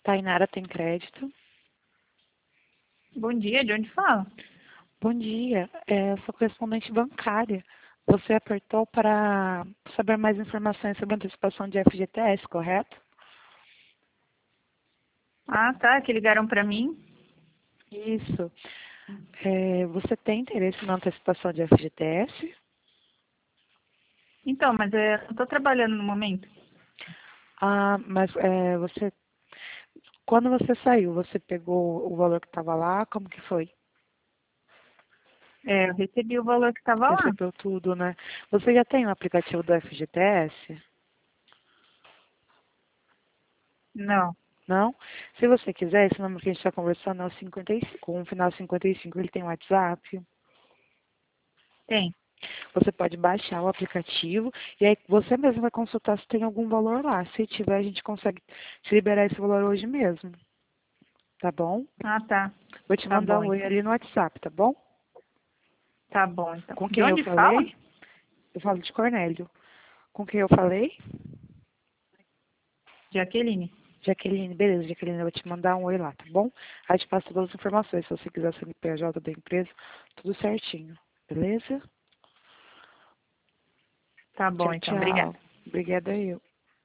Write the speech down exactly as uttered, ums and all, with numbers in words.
Tainara tem crédito. Bom dia, de onde fala? Bom dia, é, eu sou correspondente bancária. Você apertou para saber mais informações sobre a antecipação de F G T S, correto? Ah, tá, que ligaram pra mim. Isso. É, você tem interesse na antecipação de F G T S? Então, mas eu não tô trabalhando no momento. Ah, mas é, você, quando você saiu, você pegou o valor que estava lá? Como que foi? É, eu recebi o valor que estava lá. Recebeu tudo, né? Você já tem o aplicativo do F G T S? Não, Não? Se você quiser, esse número que a gente está conversando é o cinquenta e cinco, com o final cinquenta e cinco, ele tem WhatsApp. tem. Você pode baixar o aplicativo e aí você mesmo vai consultar se tem algum valor lá. Se tiver, a gente consegue te liberar esse valor hoje mesmo. Tá bom? Ah, tá. Vou te Tá mandar bom, um oi então. ali no WhatsApp, tá bom? Tá bom, então. Com De quem eu onde fala? falei? Eu falo de Cornélio. Com quem eu falei? Jaqueline. Jaqueline, beleza, Jaqueline, eu vou te mandar um oi lá, tá bom? Aí te passo todas as informações, se você quiser C N P J da empresa, tudo certinho, beleza? Tá Tchau, bom, então. Obrigada. tchau. Obrigada eu.